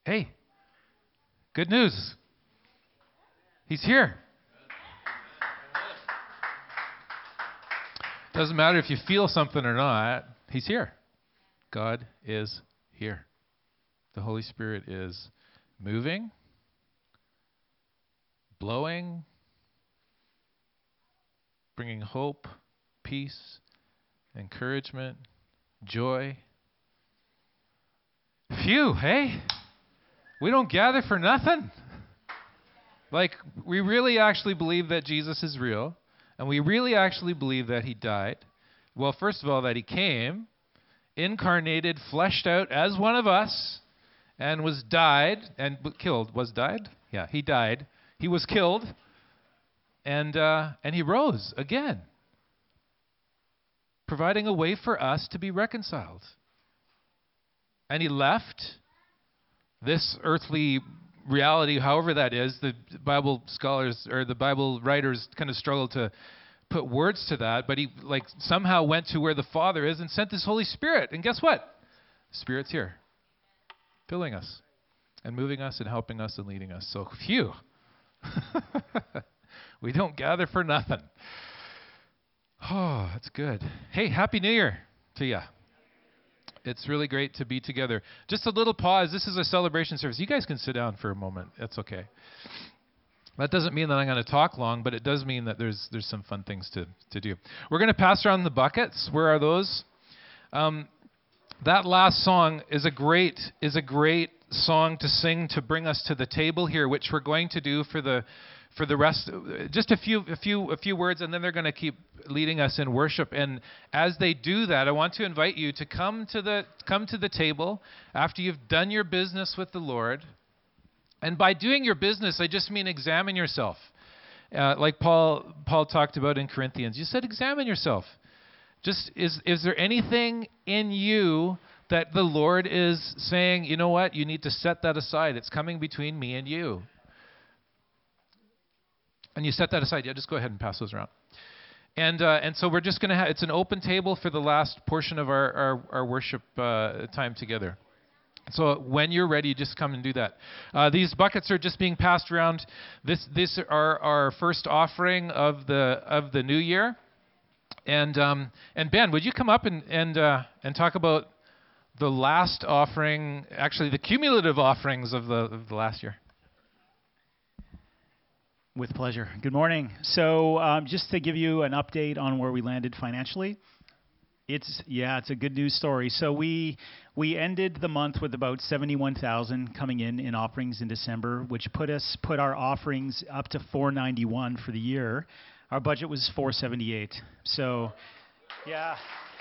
Hey, good news. He's here. Doesn't matter if you feel something or not. He's here. God is here. The Holy Spirit is moving, blowing, bringing hope, peace, encouragement, joy. Phew, hey? We don't gather for nothing. Like, we really actually believe that Jesus is real, and we really actually believe that he died. Well, first of all, that he came, incarnated, fleshed out as one of us, and was died, and killed. Was died? Yeah, he died. He was killed, and he rose again, providing a way for us to be reconciled. And he left this earthly reality, however that is. The Bible scholars or the Bible writers kind of struggle to put words to that, but he somehow went to where the Father is and sent his Holy Spirit. And guess what? The Spirit's here, filling us and moving us and helping us and leading us. So phew. We don't gather for nothing. Oh, that's good. Hey, Happy New Year to you. It's really great to be together. Just a little pause. This is a celebration service. You guys can sit down for a moment. That's okay. That doesn't mean that I'm going to talk long, but it does mean that there's some fun things to do. We're going to pass around the buckets. Where are those? That last song is a great song to sing to bring us to the table here, which we're going to do for the rest. Just a few words, and then they're going to keep leading us in worship. And as they do that, I want to invite you to come to the table after you've done your business with the Lord. And by doing your business, I just mean examine yourself. Like Paul talked about in Corinthians. You said examine yourself. Just is there anything in you that the Lord is saying, you know what, you need to set that aside. It's coming between me and you. And you set that aside. Yeah, just go ahead and pass those around. And so we're just going to it's an open table for the last portion of our worship time together. So when you're ready, just come and do that. These buckets are just being passed around. This are our first offering of the new year. And Ben, would you come up and talk about the last offering, actually the cumulative offerings of the last year? With pleasure. Good morning. So just to give you an update on where we landed financially, it's a good news story. So we ended the month with about 71,000 coming in offerings in December, which put our offerings up to 491 for the year. Our budget was 478. So, yeah.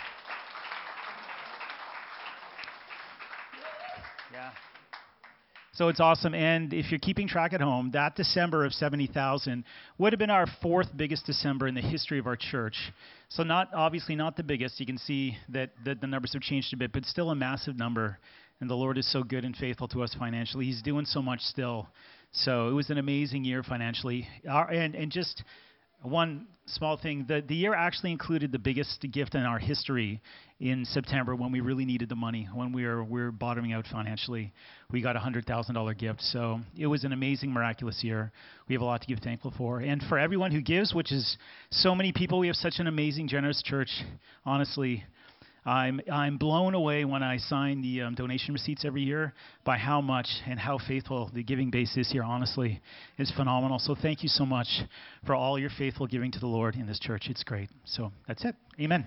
Yeah. So it's awesome. And if you're keeping track at home, that December of 70,000 would have been our fourth biggest December in the history of our church. So obviously not the biggest. You can see that the numbers have changed a bit, but still a massive number. And the Lord is so good and faithful to us financially. He's doing so much still. So it was an amazing year financially. And just one small thing, the year actually included the biggest gift in our history in September when we really needed the money, when we were bottoming out financially. We got a $100,000 gift. So it was an amazing, miraculous year. We have a lot to give thankful for. And for everyone who gives, which is so many people, we have such an amazing, generous church. Honestly, I'm blown away when I sign the donation receipts every year by how much and how faithful the giving base is here. Honestly, it's phenomenal. So thank you so much for all your faithful giving to the Lord in this church. It's great. So that's it. Amen.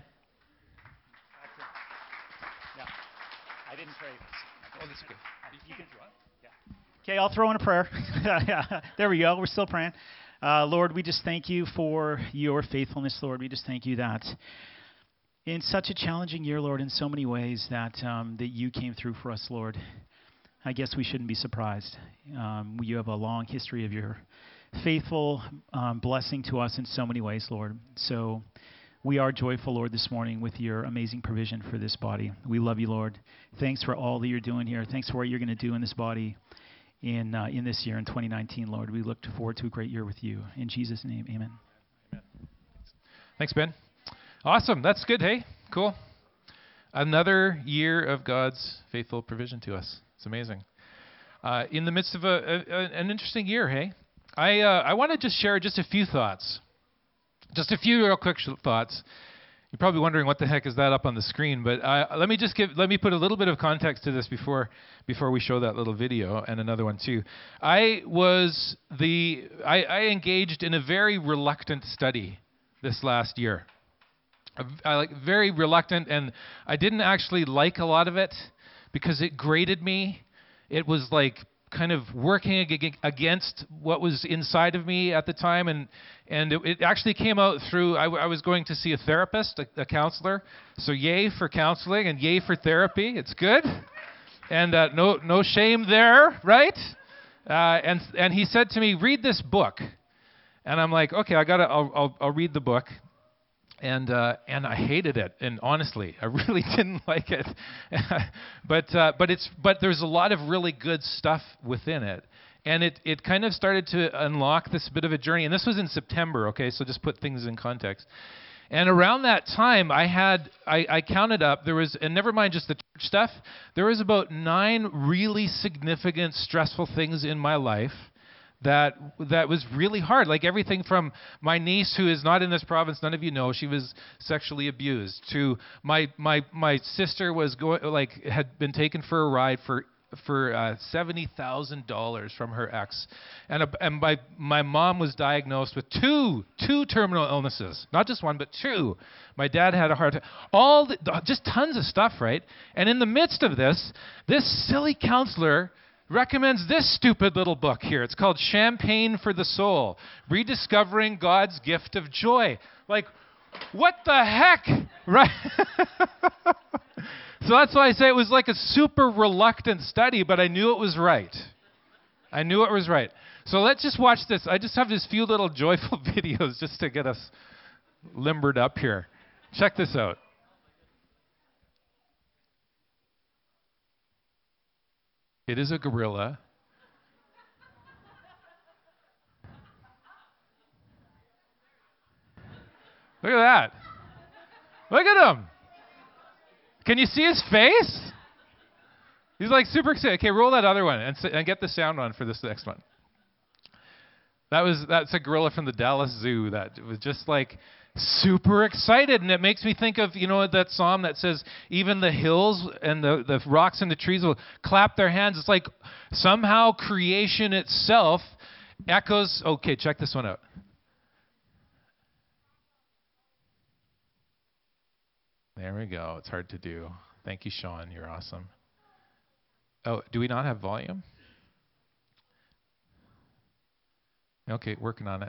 Yeah, I didn't pray. Oh, that's good. You can. Yeah. Okay, I'll throw in a prayer. Yeah, there we go. We're still praying. Lord, we just thank you for your faithfulness, Lord. We just thank you that in such a challenging year, Lord, in so many ways that you came through for us, Lord. I guess we shouldn't be surprised. You have a long history of your faithful blessing to us in so many ways, Lord. So we are joyful, Lord, this morning with your amazing provision for this body. We love you, Lord. Thanks for all that you're doing here. Thanks for what you're going to do in this body in this year, in 2019, Lord. We look forward to a great year with you. In Jesus' name, amen. Amen. Thanks, Ben. Awesome. That's good. Hey, cool. Another year of God's faithful provision to us. It's amazing. in the midst of an interesting year, hey? I want to just share just a few thoughts. Just a few real quick thoughts. You're probably wondering what the heck is that up on the screen, but let me put a little bit of context to this before we show that little video and another one too. I engaged in a very reluctant study this last year. Very reluctant, and I didn't actually like a lot of it because it grated me. It was like kind of working against what was inside of me at the time, and it actually came out through, I was going to see a therapist, a counselor, so yay for counseling and yay for therapy, it's good, and no shame there, right? And he said to me, read this book, and I'm like, okay, I'll read the book. And I hated it, and honestly, I really didn't like it. but there's a lot of really good stuff within it, and it kind of started to unlock this bit of a journey. And this was in September, okay, so just put things in context. And around that time, I counted up, there was, and never mind just the church stuff, there was about 9 really significant, stressful things in my life that was really hard. Like everything from my niece, who is not in this province, none of you know, she was sexually abused, to my sister had been taken for a ride for $70,000 from her ex, and my mom was diagnosed with two terminal illnesses, not just one but 2. My dad had a heart attack. Just tons of stuff, right? And in the midst of this silly counselor recommends this stupid little book here. It's called Champagne for the Soul, Rediscovering God's Gift of Joy. Like, what the heck? Right? So that's why I say it was like a super reluctant study, but I knew it was right. I knew it was right. So let's just watch this. I just have these few little joyful videos just to get us limbered up here. Check this out. It is a gorilla. Look at that. Look at him. Can you see his face? He's like super excited. Okay, roll that other one and get the sound on for this next one. That's a gorilla from the Dallas Zoo that was just like super excited, and it makes me think of, that psalm that says even the hills and the rocks and the trees will clap their hands. It's like somehow creation itself echoes. Okay, check this one out. There we go. It's hard to do. Thank you, Sean. You're awesome. Oh, do we not have volume? Okay, working on it.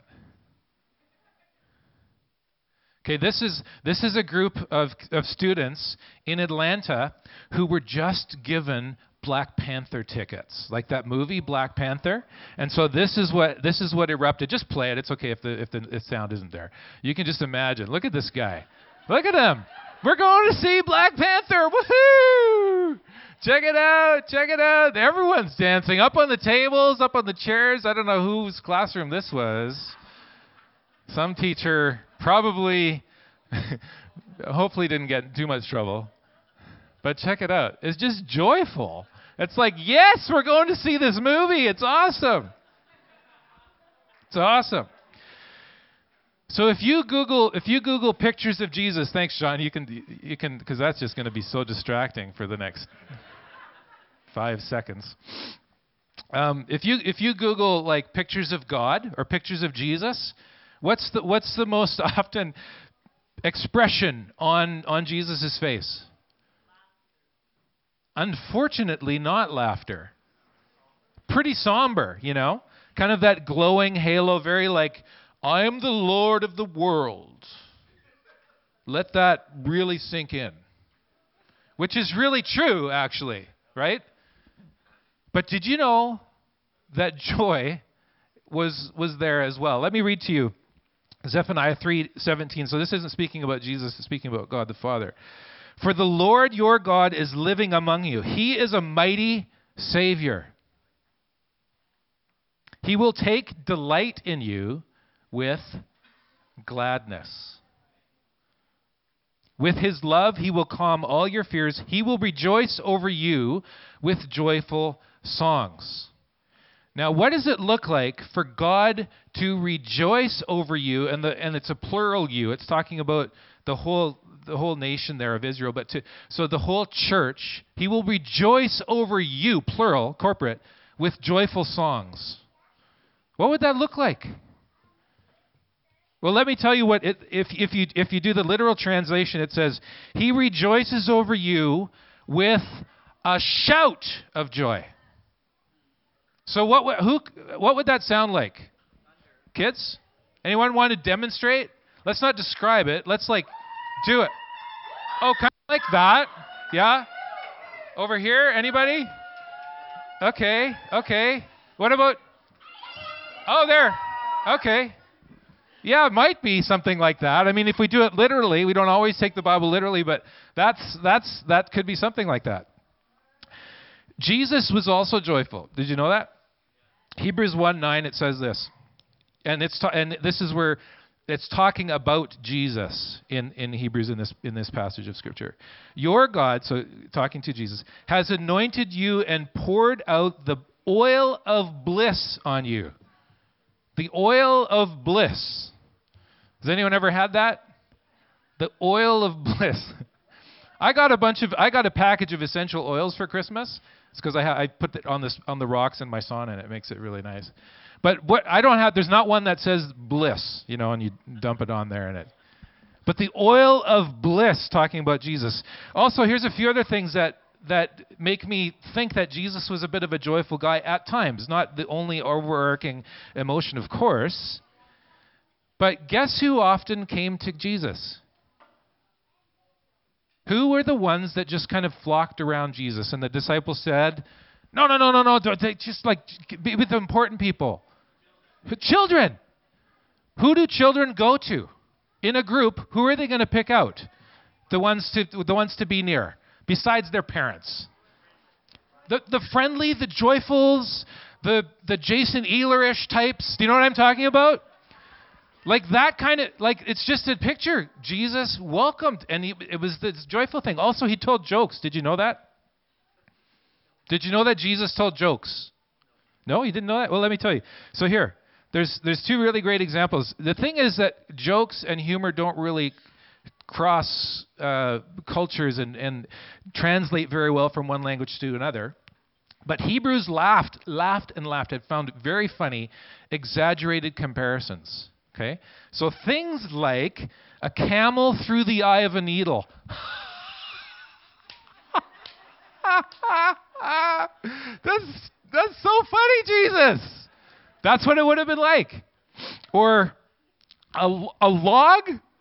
Okay, this is a group of students in Atlanta who were just given Black Panther tickets, like that movie Black Panther. And so this is what erupted. Just play it. It's okay if the sound isn't there. You can just imagine. Look at this guy. Look at him. We're going to see Black Panther. Woohoo! Check it out. Check it out. Everyone's dancing up on the tables, up on the chairs. I don't know whose classroom this was. Some teacher probably, hopefully didn't get in too much trouble. But check it out. It's just joyful. It's like, yes, we're going to see this movie. It's awesome. It's awesome. So if you Google pictures of Jesus, thanks, John. You can, because that's just going to be so distracting for the next 5 seconds. If you Google like pictures of God or pictures of Jesus, what's the most often expression on Jesus' face? Unfortunately, not laughter. Pretty somber, kind of that glowing halo, very like, I am the Lord of the world. Let that really sink in. Which is really true, actually, right? But did you know that joy was there as well? Let me read to you Zephaniah 3:17. So this isn't speaking about Jesus, it's speaking about God the Father. For the Lord your God is living among you. He is a mighty Savior. He will take delight in you with gladness. With his love, he will calm all your fears. He will rejoice over you with joyful songs. Now, what does it look like for God to rejoice over you? And it's a plural you. It's talking about the whole nation there of Israel. So the whole church, he will rejoice over you, plural, corporate, with joyful songs. What would that look like? Well, let me tell you what. If you do the literal translation, it says, "He rejoices over you with a shout of joy." So what would that sound like? Kids? Anyone want to demonstrate? Let's not describe it. Let's do it. Oh, kind of like that. Yeah? Over here? Anybody? Okay. What about? Oh, there. Okay. Yeah, it might be something like that. I mean, if we do it literally, we don't always take the Bible literally, but that could be something like that. Jesus was also joyful. Did you know that? Hebrews 1:9, it says this. And this is where it's talking about Jesus in Hebrews in this passage of Scripture. Your God, so talking to Jesus, has anointed you and poured out the oil of bliss on you. The oil of bliss. Has anyone ever had that? The oil of bliss. I got a package of essential oils for Christmas. It's because I put it on the rocks in my sauna, and it makes it really nice. But there's not one that says bliss, and you dump it on there But the oil of bliss, talking about Jesus. Also, here's a few other things that make me think that Jesus was a bit of a joyful guy at times. Not the only overarching emotion, of course. But guess who often came to Jesus? Who were the ones that just kind of flocked around Jesus? And the disciples said, no, just be with the important people. Children. Who do children go to? In a group, who are they going to pick out? The ones to be near, besides their parents. The friendly, the joyfuls, the Jason Ehlerish types. Do you know what I'm talking about? Like that kind of, it's just a picture. Jesus welcomed, and it was this joyful thing. Also, he told jokes. Did you know that? Did you know that Jesus told jokes? No, you didn't know that? Well, let me tell you. So here, there's two really great examples. The thing is that jokes and humor don't really cross cultures and translate very well from one language to another. But Hebrews laughed. Had found very funny, exaggerated comparisons. Okay, so things like a camel through the eye of a needle. That's so funny, Jesus. That's what it would have been like. Or a log?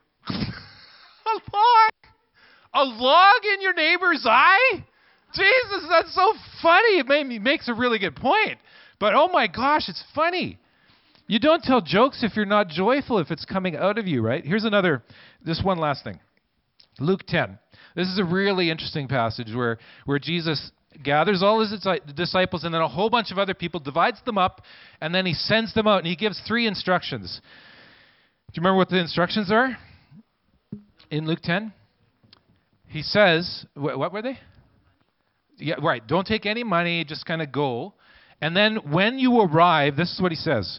A log in your neighbor's eye? Jesus, that's so funny. It makes a really good point. But oh my gosh, it's funny. You don't tell jokes if you're not joyful, if it's coming out of you, right? Here's this one last thing. Luke 10. This is a really interesting passage where Jesus gathers all his disciples and then a whole bunch of other people, divides them up, and then he sends them out and he gives 3 instructions. Do you remember what the instructions are? In Luke 10? He says, what were they? Yeah, right. Don't take any money, just kind of go. And then when you arrive, this is what he says.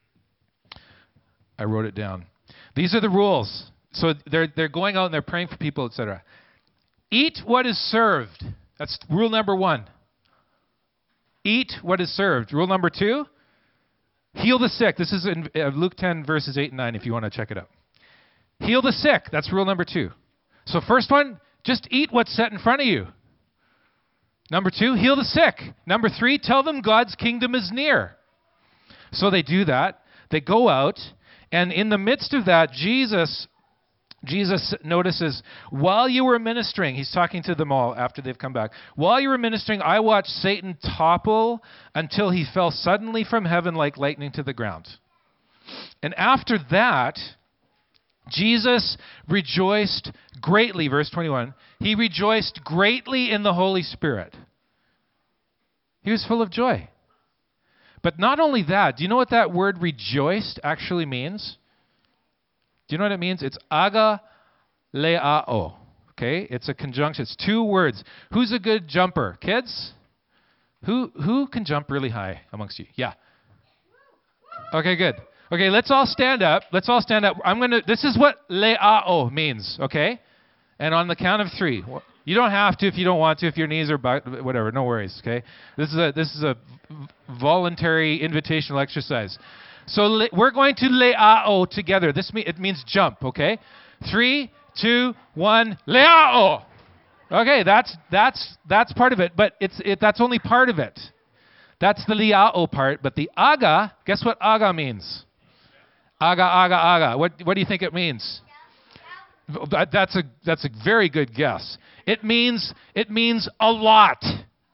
I wrote it down. These are the rules. So they're going out and they're praying for people, etc. Eat what is served. That's rule number 1. Eat what is served. Rule number 2, heal the sick. This is in Luke 10, verses 8 and 9, if you want to check it out. Heal the sick. That's rule number 2. So first one, just eat what's set in front of you. Number 2, heal the sick. Number 3, tell them God's kingdom is near. So they do that. They go out. And in the midst of that, Jesus notices, while you were ministering, he's talking to them all after they've come back. While you were ministering, I watched Satan topple until he fell suddenly from heaven like lightning to the ground. And after that, Jesus rejoiced greatly, verse 21. He rejoiced greatly in the Holy Spirit. He was full of joy. But not only that, do you know what that word rejoiced actually means? Do you know what it means? It's aga leao. Okay? It's a conjunction. It's two words. Who's a good jumper? Kids? Who can jump really high amongst you? Yeah. Okay, good. Okay, let's all stand up. Let's all stand up. This is what leao means, okay? And on the count of 3. You don't have to if you don't want to, if your knees are whatever, no worries, okay? This is a voluntary invitational exercise. So we're going to leao together. It means jump, okay? 3, 2, 1, leao. Okay, that's part of it, but that's only part of it. That's the leao part, but the aga, guess what aga means? Aga. What do you think it means? That's a very good guess. It means a lot.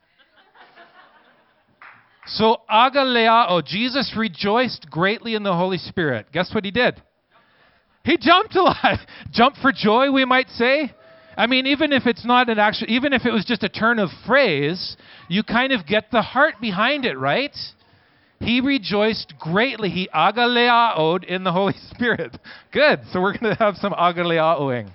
So aga leao, Jesus rejoiced greatly in the Holy Spirit. Guess what he did? He jumped a lot. Jumped for joy, we might say. I mean, even if it was just a turn of phrase, you kind of get the heart behind it, right? He rejoiced greatly. He agaleaoed in the Holy Spirit. Good. So we're going to have some agaleaoing.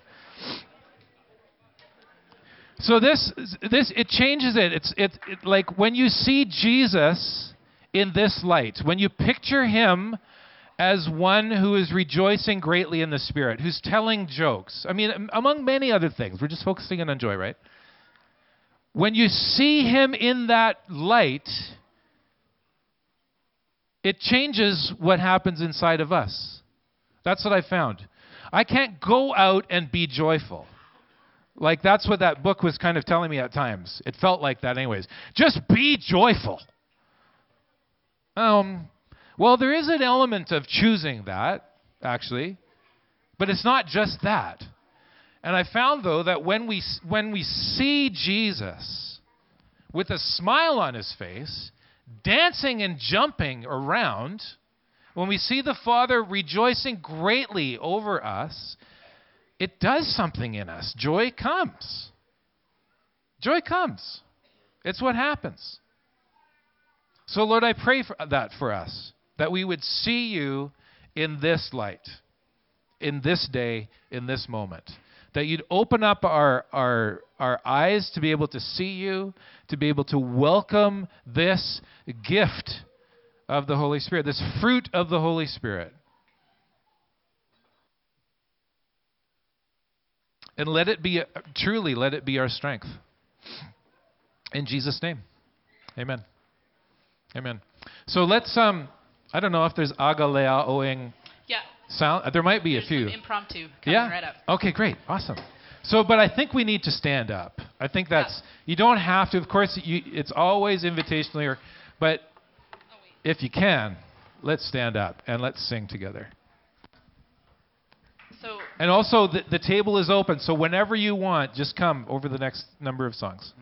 So it changes it. It's like when you see Jesus in this light, when you picture him as one who is rejoicing greatly in the Spirit, who's telling jokes. I mean, among many other things. We're just focusing on joy, right? When you see him in that light, it changes what happens inside of us. That's what I found. I can't go out and be joyful. Like, that's what that book was kind of telling me at times. It felt like that anyways. Just be joyful. Well, there is an element of choosing that, actually. But it's not just that. And I found, though, that when we see Jesus with a smile on his face, dancing and jumping around, when we see the Father rejoicing greatly over us, it does something in us. Joy comes. Joy comes. It's what happens. So, Lord, I pray for us, that we would see you in this light, in this day, in this moment. That you'd open up our eyes to be able to see you, to be able to welcome this gift of the Holy Spirit, this fruit of the Holy Spirit. And let it be our strength. In Jesus' name. Amen. Amen. So let's, I don't know if there's agaleaoing sound. There might be a few. Some impromptu coming right up. Okay, great. Awesome. So, but I think we need to stand up. I think you don't have to. Of course, it's always invitational, but if you can, let's stand up and let's sing together. And also, the table is open, so whenever you want, just come over the next number of songs.